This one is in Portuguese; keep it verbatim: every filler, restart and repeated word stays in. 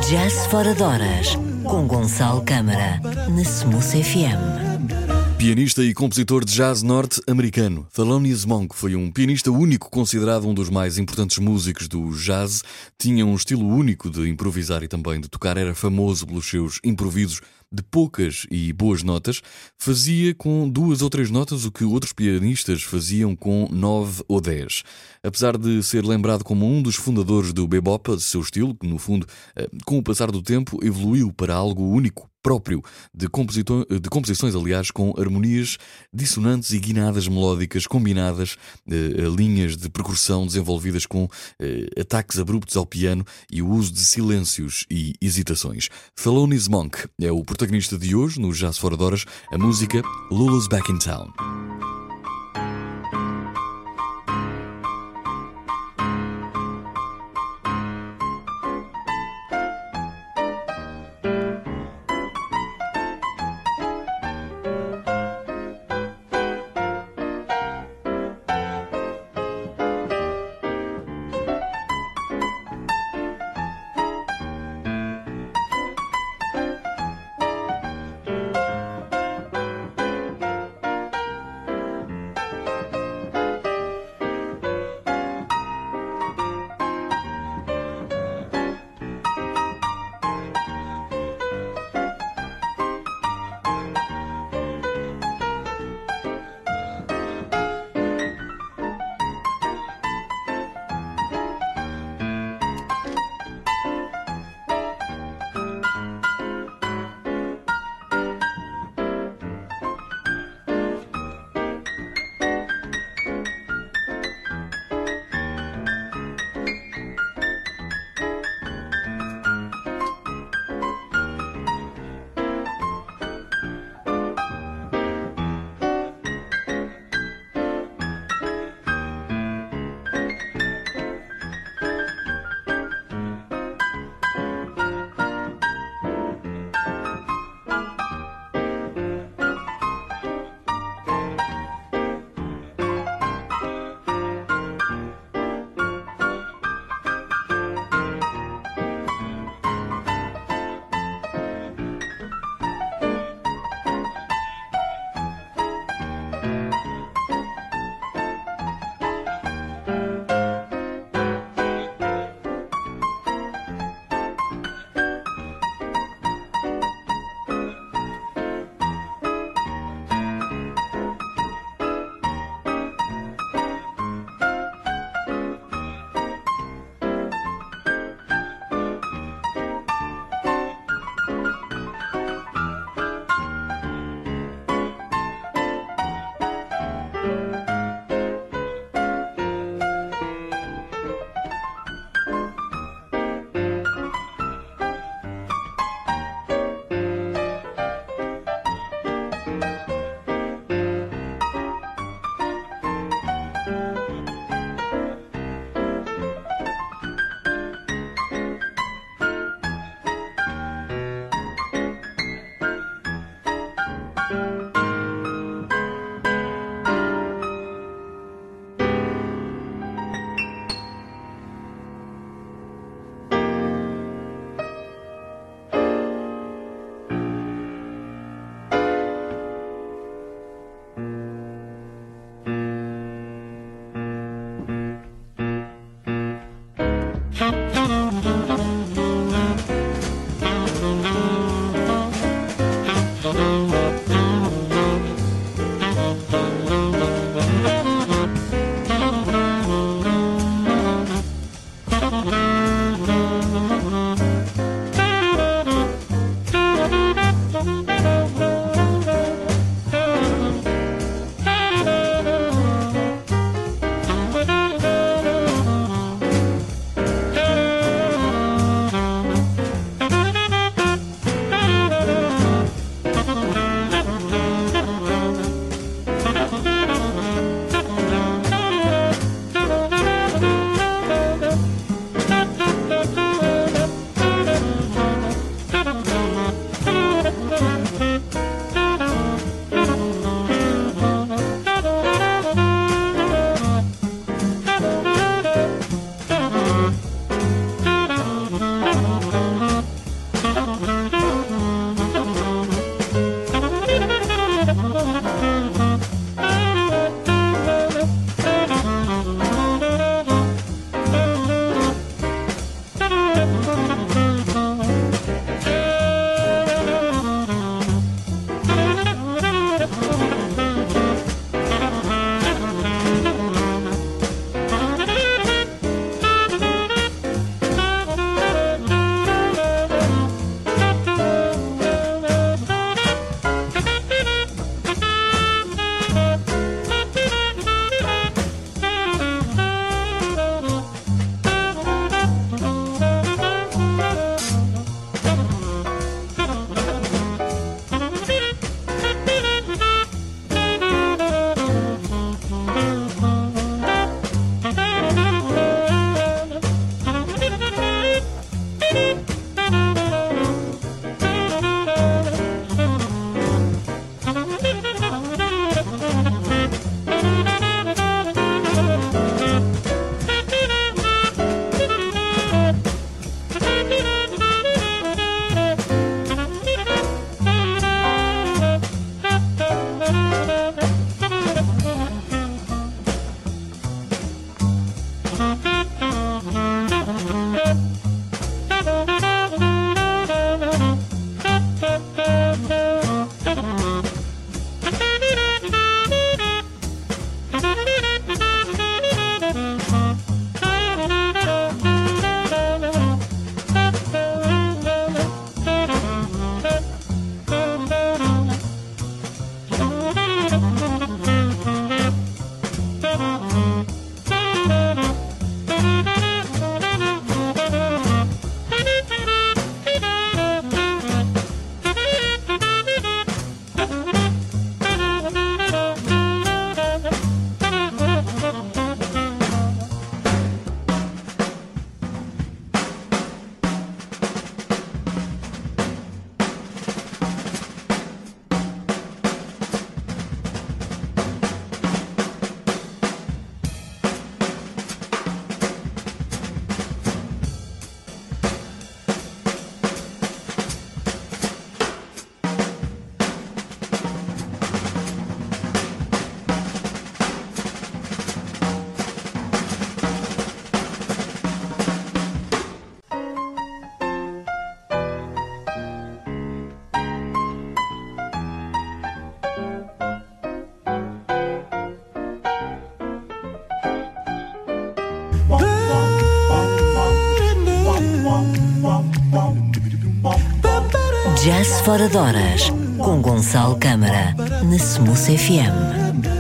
Jazz Fora de Horas, com Gonçalo Câmara, na Smooth F M. Pianista e compositor de jazz norte-americano, Thelonious Monk foi um pianista único, considerado um dos mais importantes músicos do jazz. Tinha um estilo único de improvisar e também de tocar. Era famoso pelos seus improvisos de poucas e boas notas. Fazia com duas ou três notas o que outros pianistas faziam com nove ou dez. Apesar de ser lembrado como um dos fundadores do bebop, seu estilo, que no fundo, com o passar do tempo, evoluiu para algo único, próprio, de, composito- de composições, aliás, com harmonias dissonantes e guinadas melódicas combinadas, eh, linhas de percussão desenvolvidas com eh, ataques abruptos ao piano e o uso de silêncios e hesitações. Thelonious Monk é o protagonista de hoje no Jazz Fora de Horas, a música Lula's Back in Town. Jazz Fora de Horas, com Gonçalo Câmara, na Smooth F M.